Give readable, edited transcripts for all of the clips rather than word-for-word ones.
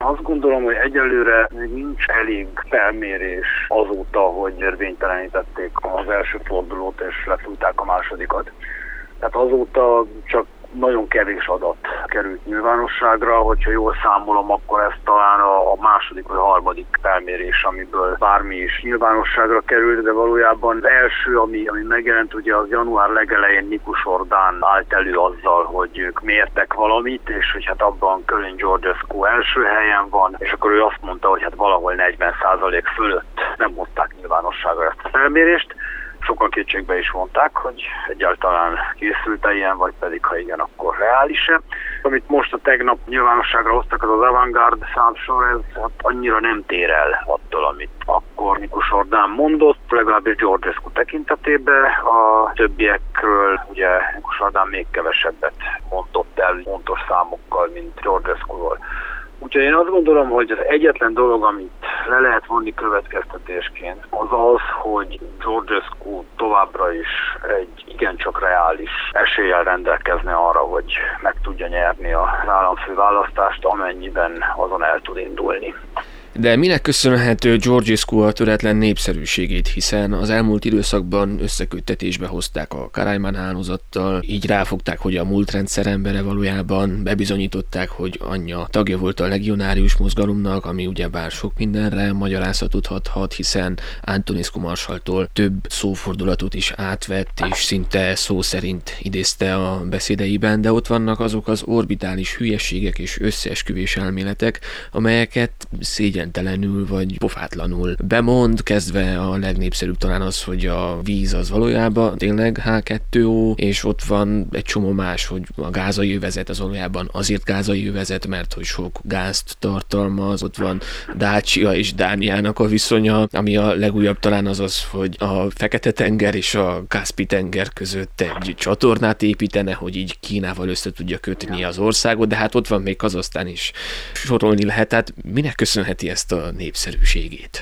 azt gondolom, hogy egyelőre még nincs elég felmérés azóta, hogy érvénytelenítették az első fordulót és lefújták a másodikat. Tehát azóta csak nagyon kevés adat került nyilvánosságra, hogyha jól számolom, akkor ez talán a második vagy a harmadik felmérés, amiből bármi is nyilvánosságra került, de valójában az első, ami megjelent, ugye az január legelején Nikus Ordán állt elő azzal, hogy ők mértek valamit, és hogy hát abban Colin Georgescu első helyen van, és akkor ő azt mondta, hogy hát valahol 40% fölött nem hozták nyilvánosságra ezt a felmérést. Sokan kétségbe is vonták, hogy egyáltalán készült-e ilyen, vagy pedig ha igen, akkor reális-e. Amit most a tegnap nyilvánosságra hoztak, az Avantgarde számsor, ez hát annyira nem tér el attól, amit akkor Nikus Ordán mondott, legalábbis Georgescu tekintetében. A többiekről ugye Nikus Ordán még kevesebbet mondott el pontos számokkal, mint Georgescuról. Úgyhogy én azt gondolom, hogy az egyetlen dolog, amit le lehet vonni következtetésként, az az, hogy Georgescu továbbra is egy igencsak reális eséllyel rendelkezne arra, hogy meg tudja nyerni az államfőválasztást, amennyiben azon el tud indulni. De minek köszönhető Georgescu a töretlen népszerűségét, hiszen az elmúlt időszakban összeköttetésbe hozták a Karaman hálózattal, így ráfogták, hogy a múltrendszer embere valójában, bebizonyították, hogy anyja tagja volt a legionárius mozgalomnak, ami ugyebár sok mindenre magyarázatot adhat, hiszen Antonescu marsaltól több szófordulatot is átvett, és szinte szó szerint idézte a beszédeiben, de ott vannak azok az orbitális hülyeségek és összeesküvés elméletek, amelyeket szégyentelenül vagy pofátlanul bemond, kezdve a legnépszerűbb talán az, hogy a víz az valójában tényleg H2O, és ott van egy csomó más, hogy a gázai övezet az valójában azért gázai övezet, mert hogy sok gázt tartalmaz, ott van Dácia és Dániának a viszonya, ami a legújabb talán az, hogy a Fekete-tenger és a Kaszpi-tenger között egy csatornát építene, hogy így Kínával össze tudja kötni az országot, de hát ott van még Kazahsztán is, sorolni lehet, tehát minek köszönheti ezt a népszerűségét?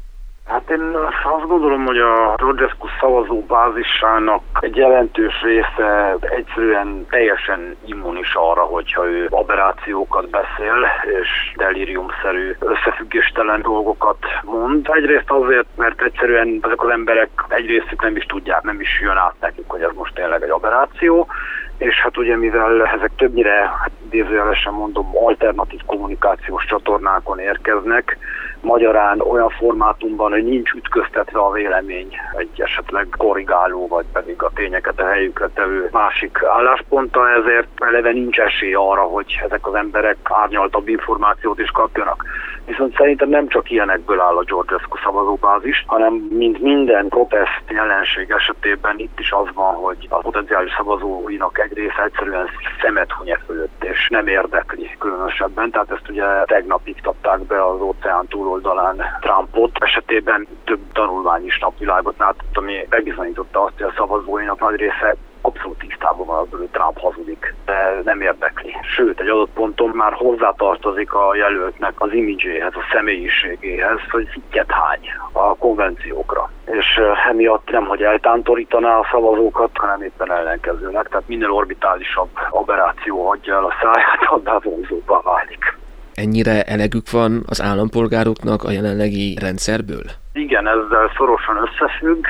Hát én azt gondolom, hogy a Georgescu szavazóbázisának egy jelentős része egyszerűen teljesen immunis arra, hogyha ő aberrációkat beszél, és delíriumszerű, összefüggéstelen dolgokat mond. Egyrészt azért, mert egyszerűen ezek az emberek egy részük nem is tudják, nem is jön át nekik, hogy ez most tényleg egy aberráció. És hát ugye mivel ezek többnyire, idézőjelesen mondom, alternatív kommunikációs csatornákon érkeznek, magyarán olyan formátumban, hogy nincs ütköztetve a vélemény egy esetleg korrigáló, vagy pedig a tényeket a helyükre tevő másik állásponttal, ezért eleve nincs esély arra, hogy ezek az emberek árnyaltabb információt is kapjanak. Viszont szerintem nem csak ilyenekből áll a Georgescu szavazóbázis, hanem mint minden protest jelenség esetében itt is az van, hogy a potenciális szavazóinak egy része egyszerűen szemet huny fölött, és nem érdekli különösebben. Tehát ezt ugye tegnap iktatták be az óceán túloldalán Trumpot. Esetében több tanulmány is napvilágot látott, ami bebizonyította azt, hogy a szavazóinak nagy része abszolút tisztában van, hogy Trump hazudik, de nem érdekli. Sőt, egy adott ponton már hozzátartozik a jelöltnek az imidzséhez, a személyiségéhez, hogy fittyet hány a konvenciókra. És emiatt nem, hogy eltántorítaná a szavazókat, hanem éppen ellenkezőleg. Tehát minél orbitálisabb aberráció hagyja el a száját, annál vonzóbbá válik. Ennyire elegük van az állampolgároknak a jelenlegi rendszerből? Igen, ezzel szorosan összefügg.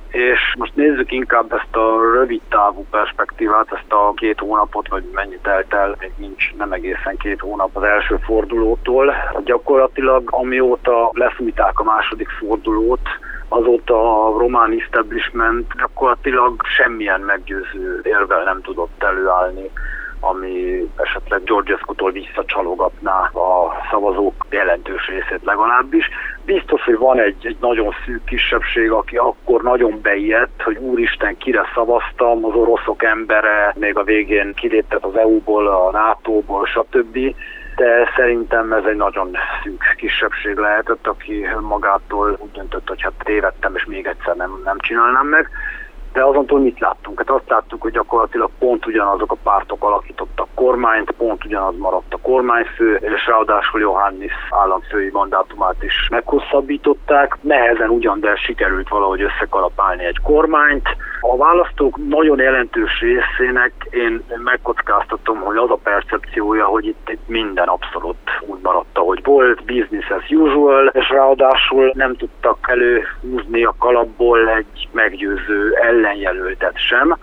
És most nézzük inkább ezt a rövid távú perspektívát, ezt a 2 hónapot, vagy mennyit telt el, még nincs nem egészen 2 hónap az első fordulótól. Gyakorlatilag amióta lefújták a második fordulót, azóta a román establishment gyakorlatilag semmilyen meggyőző érvel nem tudott előállni, ami esetleg Georgescu-tól visszacsalogatná a szavazók jelentős részét legalábbis. Biztos, hogy van egy nagyon szűk kisebbség, aki akkor nagyon beijedt, hogy úristen, kire szavaztam, az oroszok embere, még a végén kilépett az EU-ból, a NATO-ból, stb. De szerintem ez egy nagyon szűk kisebbség lehetett, aki magától úgy döntött, hogy hát tévedtem, és még egyszer nem csinálnám meg. De azon túl mit láttunk? Hát azt láttuk, hogy gyakorlatilag pont ugyanazok a pártok alakítottak kormányt, pont ugyanaz maradt a kormányfő, és ráadásul Iohannis államfői mandátumát is meghosszabbították. Nehezen ugyan, de sikerült valahogy összekalapálni egy kormányt. A választók nagyon jelentős részének én megkockáztatom, hogy az a percepciója, hogy itt minden abszolút úgy maradt, ahogy volt, business as usual, és ráadásul nem tudtak előhúzni a kalapból egy meggyőző ellenjelöltet sem.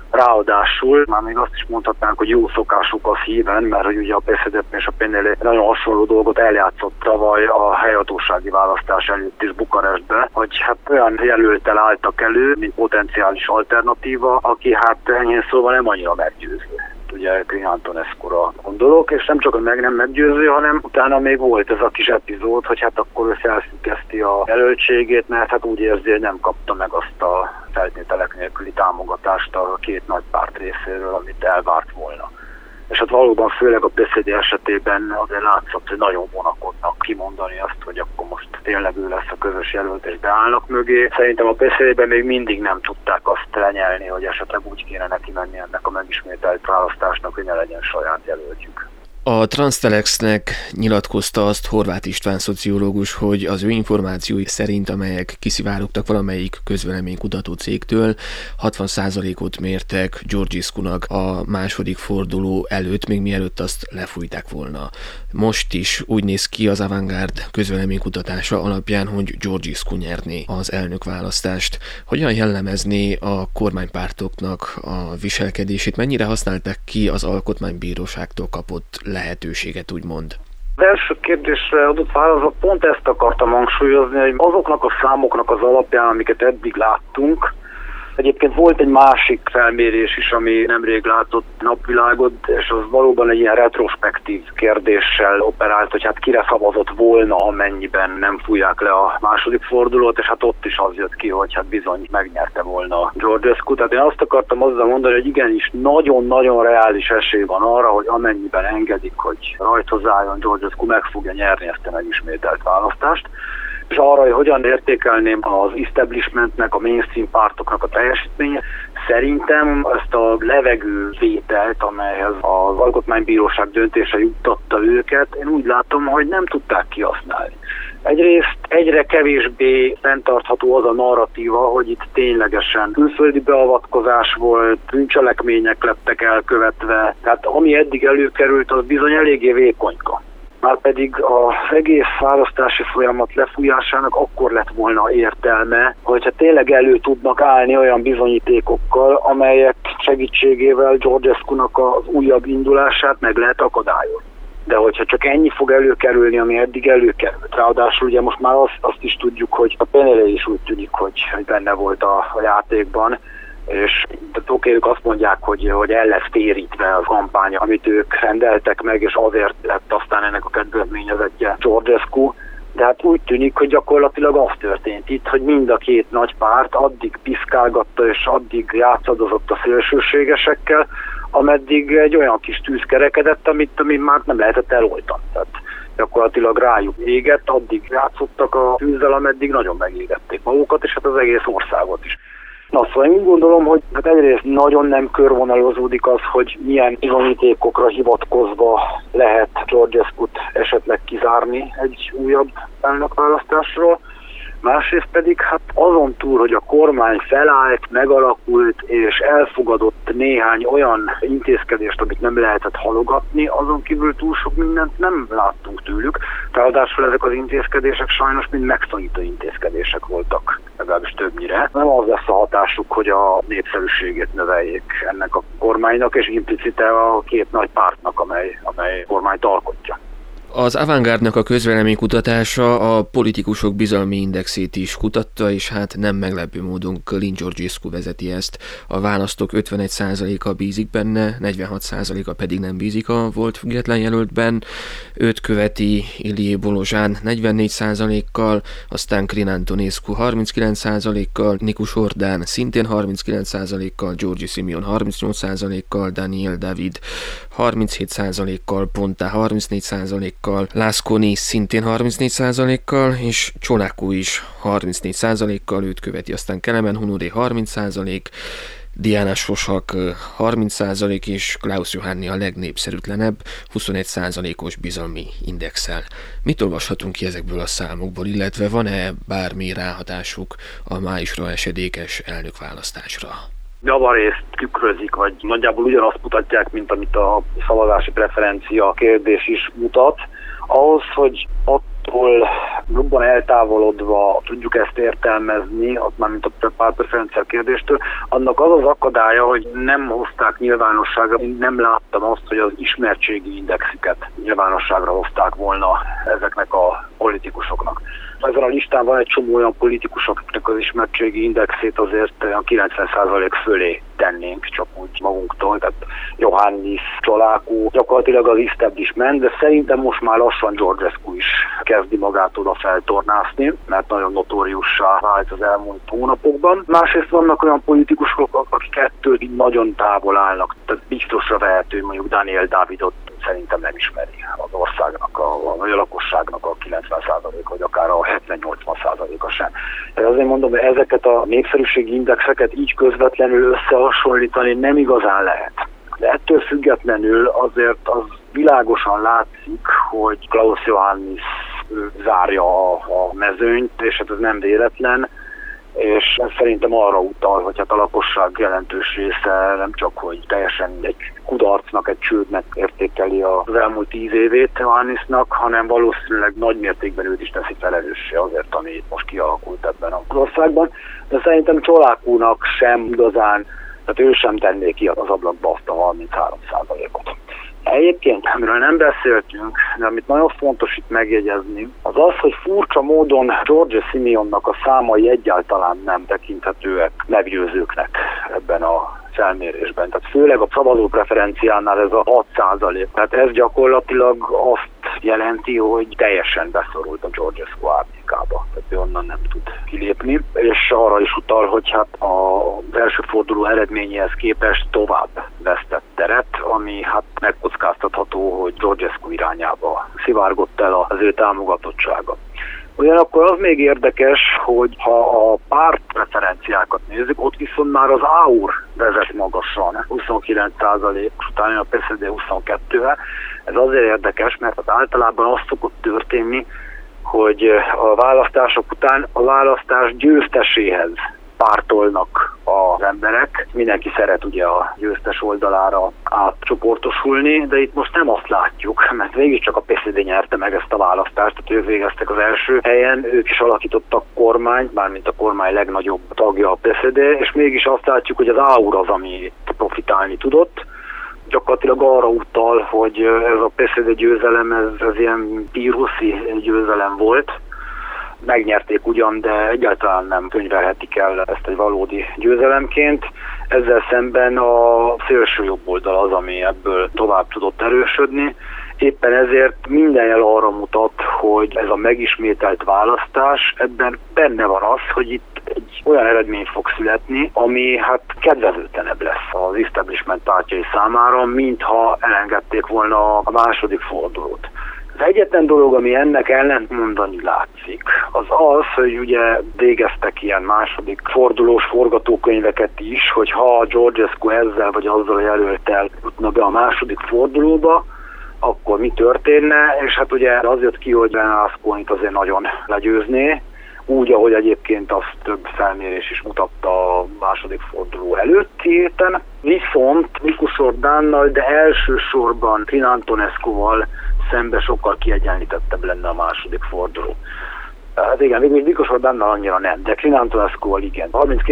Ráadásul már még azt is mondhatnánk, hogy jó szokásuk az híven, mert hogy ugye a PSZDP és a PNL nagyon hasonló dolgot eljátszott tavaly a helyhatósági választás előtt is Bukarestbe, hogy hát olyan jelölttel álltak elő, mint potenciális alternatíva, aki hát enyhén szóval nem annyira meggyőző. Ugye Crin Antonescu-ra gondolok, és nem csak, hogy nem meggyőző, hanem utána még volt ez a kis epizód, hogy hát akkor ő felfüggeszti a jelöltségét, mert hát úgy érzi, hogy nem kapta meg azt a feltételek nélküli támogatást a két nagy párt részéről, amit elvárt volna. És hát valóban főleg a PSZD esetében azért látszott, hogy nagyon vonakodnak kimondani azt, hogy akkor most tényleg ő lesz a közös jelölt, és beállnak mögé. Szerintem a PSZD-ben még mindig nem tudták azt lenyelni, hogy esetleg úgy kéne neki menni ennek a megismételt választásnak, hogy ne legyen saját jelöltjük. A Transtelexnek nyilatkozta azt Horváth István szociológus, hogy az ő információi szerint, amelyek kiszivárogtak valamelyik közvéleménykutató cégtől, 60%-ot mértek Georgescu-nak a második forduló előtt, még mielőtt azt lefújták volna. Most is úgy néz ki az Avantgárd közvéleménykutatása alapján, hogy Georgescu nyerné az elnökválasztást. Hogyan jellemezné a kormánypártoknak a viselkedését? Mennyire használták ki az alkotmánybíróságtól kapott lehetőséget, úgymond? Az első kérdésre adott válaszra pont ezt akartam hangsúlyozni, hogy azoknak a számoknak az alapján, amiket eddig láttunk, egyébként volt egy másik felmérés is, ami nemrég látott napvilágot, és az valóban egy ilyen retrospektív kérdéssel operált, hogy hát kire szavazott volna, amennyiben nem fújják le a második fordulót, és hát ott is az jött ki, hogy hát bizony megnyerte volna Georgescu. Tehát én azt akartam azzal mondani, hogy igenis nagyon-nagyon reális esély van arra, hogy amennyiben engedik, hogy rajthoz álljon Georgescu, meg fogja nyerni ezt a megismételt választást. És arra, hogy hogyan értékelném az establishmentnek, a mainstream pártoknak a teljesítményét, szerintem ezt a levegővételt, amelyhez az Alkotmánybíróság döntése juttatta őket, én úgy látom, hogy nem tudták kihasználni. Egyrészt egyre kevésbé fenntartható az a narratíva, hogy itt ténylegesen külföldi beavatkozás volt, bűncselekmények lettek elkövetve, tehát ami eddig előkerült, az bizony eléggé vékonyka. Márpedig az egész választási folyamat lefújásának akkor lett volna értelme, hogyha tényleg elő tudnak állni olyan bizonyítékokkal, amelyek segítségével Georgescu-nak az újabb indulását meg lehet akadályozni. De hogyha csak ennyi fog előkerülni, ami eddig előkerült. Ráadásul ugye most már azt is tudjuk, hogy a PNL is úgy tűnik, hogy benne volt a játékban, és ők azt mondják, hogy el lesz térítve a kampány, amit ők rendeltek meg, és azért lett aztán ennek a kedvezményezettje Georgescu. De hát úgy tűnik, hogy gyakorlatilag az történt itt, hogy mind a két nagy párt addig piszkálgatta és addig játszadozott a szélsőségesekkel, ameddig egy olyan kis tűz kerekedett, amit már nem lehetett eloltani. Tehát gyakorlatilag rájuk égett, addig játszottak a tűzzel, ameddig nagyon megégették magukat, és hát az egész országot is. Na, szóval én úgy gondolom, hogy hát egyrészt nagyon nem körvonalazódik az, hogy milyen bizonyítékokra hivatkozva lehet Georgescut esetleg kizárni egy újabb elnökválasztásról. Másrészt pedig hát azon túl, hogy a kormány felállt, megalakult és elfogadott néhány olyan intézkedést, amit nem lehetett halogatni, azon kívül túl sok mindent nem láttunk tőlük. Ráadásul ezek az intézkedések sajnos mind megszorító intézkedések voltak, legalábbis többnyire. Nem az lesz a hatásuk, hogy a népszerűségét növeljék ennek a kormánynak, és implicite a két nagy pártnak, amely kormányt alkotja. Az Avantgárdnak a közvéleménykutatása a politikusok bizalmi indexét is kutatta, és hát nem meglepő módon Călin Georgescu vezeti ezt. A választók 51%-a bízik benne, 46%-a pedig nem bízik a volt független jelöltben. Őt követi Ilie Bolozsán 44%-kal, aztán Crin Antonescu 39%-kal, Nikus Ordán szintén 39%-kal, György Simion 38%-kal, Daniel David 37%-kal, Ponta 34%-kal, 34%-kal, Lasconi szintén 34%-kal, és Csonákú is 34%-kal, őt követi aztán Kelemen Hunudé 30%, Diana Sosak 30% és Klaus Johanni a legnépszerűtlenebb 21%-os bizalmi indexel. Mit olvashatunk ki ezekből a számokból, illetve van-e bármi ráhatásuk a májusra esedékes elnökválasztásra? Javarészt tükrözik, vagy nagyjából ugyanazt mutatják, mint amit a szavazási preferencia kérdés is mutat. Ahhoz, hogy attól jobban eltávolodva tudjuk ezt értelmezni, az már mint a pártpreferencia kérdéstől, annak az az akadálya, hogy nem hozták nyilvánosságra, én nem láttam azt, hogy az ismertségi indexüket nyilvánosságra hozták volna ezeknek a politikusoknak. Ezen a listán van egy csomó olyan politikusok, akiknek az ismertségi indexét azért 90% fölé tennénk, csak úgy magunktól, tehát Johannis, Csolákú, gyakorlatilag az establishment, de szerintem most már lassan Georgescu is kezdi magát oda feltornászni, mert nagyon notóriussá vált az elmúlt hónapokban. Másrészt vannak olyan politikusok, akik ettől nagyon távol állnak, tehát biztosra vehető, mondjuk Daniel Davidot szerintem nem ismeri az országnak, vagy a lakosságnak a 90% vagy akár a 70-80%-a sem. Tehát azért mondom, hogy ezeket a népszerűségi indexeket így közvetlenül összehasonlítani nem igazán lehet. De ettől függetlenül azért az világosan látszik, hogy Klaus Johannis zárja a mezőnyt, és hát ez nem véletlen, és ez szerintem arra utal, hogy hát a lakosság jelentős része nem csak, hogy teljesen egy kudarcnak, egy csődnek értékeli az elmúlt 10 évét Johannisnak, hanem valószínűleg nagy mértékben őt is teszi felelőssé azért, ami most kialakult ebben az országban. De szerintem Csolákúnak sem igazán, tehát ő sem tenné ki az ablakba azt a 33%-ot. Egyébként, amiről nem beszéltünk, de amit nagyon fontos itt megjegyezni, az az, hogy furcsa módon Giorgia Simeonnak a számai egyáltalán nem tekinthetőek meggyőzőknek ebben a felmérésben. Tehát főleg a szavazó preferenciánál ez a 6%. Tehát ez gyakorlatilag azt jelenti, hogy teljesen beszorult a Georgescu árnyékába. Tehát ő onnan nem tud kilépni. És arra is utal, hogy hát az első forduló eredményéhez képest tovább vesztett teret, ami hát megkockáztatható, hogy Georgescu irányába szivárgott el az ő támogatottsága. Ugyanakkor az még érdekes, hogy ha a párt preferenciákat nézzük, ott viszont már az AUR vezet magasan, 29%, utána a PSD 22-vel. Ez azért érdekes, mert általában az szokott történni, hogy a választások után a választás győzteséhez pártolnak az emberek. Mindenki szeret ugye a győztes oldalára átcsoportosulni, de itt most nem azt látjuk, mert mégiscsak a PSD nyerte meg ezt a választást, tehát ők végeztek az első helyen, ők is alakítottak kormányt, mármint a kormány legnagyobb tagja a PSD, és mégis azt látjuk, hogy az AUR az, ami profitálni tudott. Gyakorlatilag arra utal, hogy ez a PSD győzelem, ez ilyen píruszi győzelem volt. Megnyerték ugyan, de egyáltalán nem könyvelhetik el ezt egy valódi győzelemként. Ezzel szemben a szélső jobb oldal az, ami ebből tovább tudott erősödni. Éppen ezért minden jel arra mutat, hogy ez a megismételt választás, ebben benne van az, hogy itt egy olyan eredmény fog születni, ami hát kedvezőtlenebb lesz az establishment pártjai számára, mintha elengedték volna a második fordulót. Az egyetlen dolog, ami ennek ellentmondani látszik, az az, hogy ugye végeztek ilyen második fordulós forgatókönyveket is, hogy ha Georgescu ezzel vagy azzal a jelölttel jutna be a második fordulóba, akkor mi történne, és hát ugye az jött ki, hogy Lasconit azért nagyon legyőzné, úgy, ahogy egyébként azt több felmérés is mutatta a második forduló előtti héten. Viszont Mikus Ordánnal, de elsősorban Crin Antonescuval szembe sokkal kiegyenlítettebb lenne a második forduló. Hát igen, végül Mikus Ordánnal annyira nem, de Crin Antonescuval igen.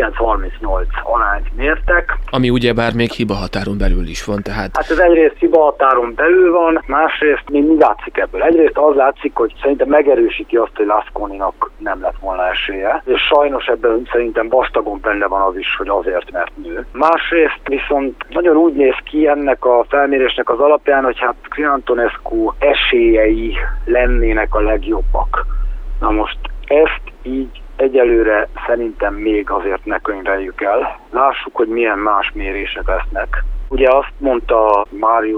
39-38 arányt mértek. Ami ugyebár még hibahatáron belül is van, tehát... Hát ez egyrészt hibahatáron belül van, másrészt még mi látszik ebből? Egyrészt az látszik, hogy szerintem megerősíti azt, hogy Lasconinak nem lett volna esélye, és sajnos ebben szerintem vastagon benne van az is, hogy azért, mert nő. Másrészt viszont nagyon úgy néz ki ennek a felmérésnek az alapján, hogy hát Crin Antonescu esélyei lennének a legjobbak. Na most ezt így egyelőre szerintem még azért ne könyveljük el. Lássuk, hogy milyen más mérések lesznek. Ugye azt mondta Marius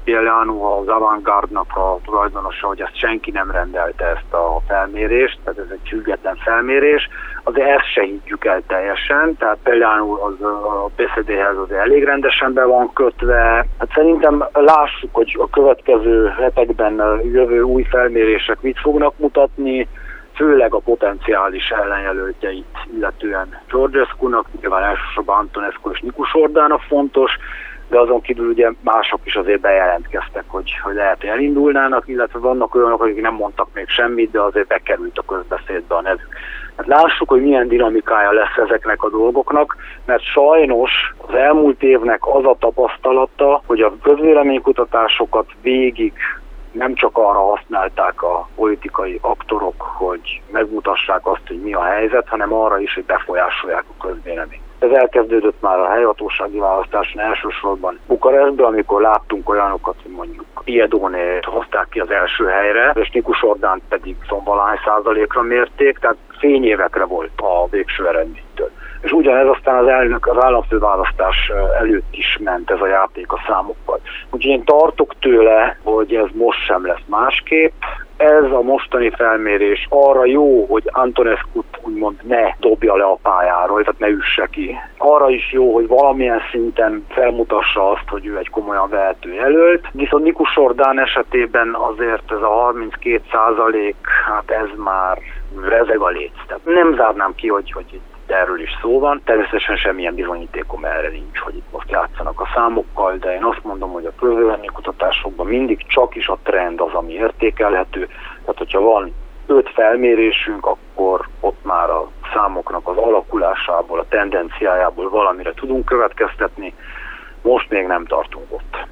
például az Avantgarde-nak a tulajdonosa, hogy ezt senki nem rendelte ezt a felmérést, tehát ez egy független felmérés, azért ezt se higgyük el teljesen, tehát például az a PCD-hez az elég rendesen be van kötve. Hát szerintem lássuk, hogy a következő hetekben jövő új felmérések mit fognak mutatni, főleg a potenciális ellenjelöltjeit, illetően Georgescu-nak, nyilván elsősorban Antonescu és Nikus Ordának fontos, de azon kívül ugye mások is azért bejelentkeztek, hogy lehet, hogy elindulnának, illetve vannak olyanok, akik nem mondtak még semmit, de azért bekerült a közbeszédbe a nevük. Hát lássuk, hogy milyen dinamikája lesz ezeknek a dolgoknak, mert sajnos az elmúlt évnek az a tapasztalata, hogy a közvéleménykutatásokat végig nem csak arra használták a politikai aktorok, hogy megmutassák azt, hogy mi a helyzet, hanem arra is, hogy befolyásolják a közvéleményt. Ez elkezdődött már a helyhatósági választáson elsősorban Bukarestben, amikor láttunk olyanokat, hogy mondjuk Piedónét hozták ki az első helyre, és Nikus Ordánt pedig valahány százalékra mérték, tehát fényévekre volt a végső eredménytől. És ugyanez aztán az államfőválasztás előtt is ment ez a játék a számokkal. Úgyhogy én tartok tőle, hogy ez most sem lesz másképp. Ez a mostani felmérés arra jó, hogy Antonescu-t úgymond ne dobja le a pályáról, tehát ne üsse ki. Arra is jó, hogy valamilyen szinten felmutassa azt, hogy ő egy komolyan vehető jelölt. Viszont Nikus Ordán esetében azért ez a 32%, hát ez már rezeg a léc. Tehát nem zárnám ki, hogy erről is szó van. Természetesen semmilyen bizonyítékom erre nincs, hogy itt most játszanak a számokkal, de én azt mondom, hogy a közvéleménykutatásokban mindig csak is a trend az, ami értékelhető. Tehát, hogyha van 5 felmérésünk, akkor ott már a számoknak az alakulásából, a tendenciájából valamire tudunk következtetni. Most még nem tartunk ott.